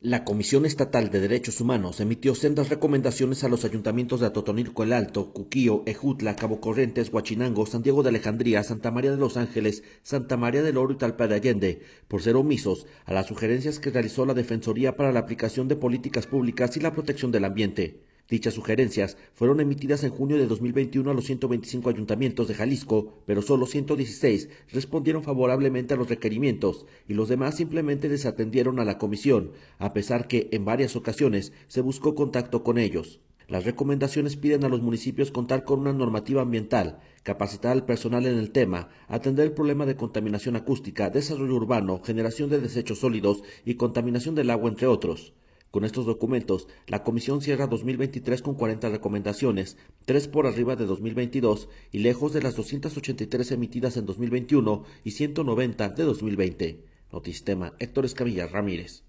La Comisión Estatal de Derechos Humanos emitió sendas recomendaciones a los ayuntamientos de Atotonilco el Alto, Cuquío, Ejutla, Cabo Corrientes, Huachinango, San Diego de Alejandría, Santa María de los Ángeles, Santa María del Oro y Talpa de Allende, por ser omisos a las sugerencias que realizó la Defensoría para la aplicación de políticas públicas y la protección del ambiente. Dichas sugerencias fueron emitidas en junio de 2021 a los 125 ayuntamientos de Jalisco, pero solo 116 respondieron favorablemente a los requerimientos y los demás simplemente desatendieron a la comisión, a pesar que en varias ocasiones se buscó contacto con ellos. Las recomendaciones piden a los municipios contar con una normativa ambiental, capacitar al personal en el tema, atender el problema de contaminación acústica, desarrollo urbano, generación de desechos sólidos y contaminación del agua, entre otros. Con estos documentos, la Comisión cierra 2023 con 40 recomendaciones, 3 por arriba de 2022 y lejos de las 283 emitidas en 2021 y 190 de 2020. Notisistema, Héctor Escamilla Ramírez.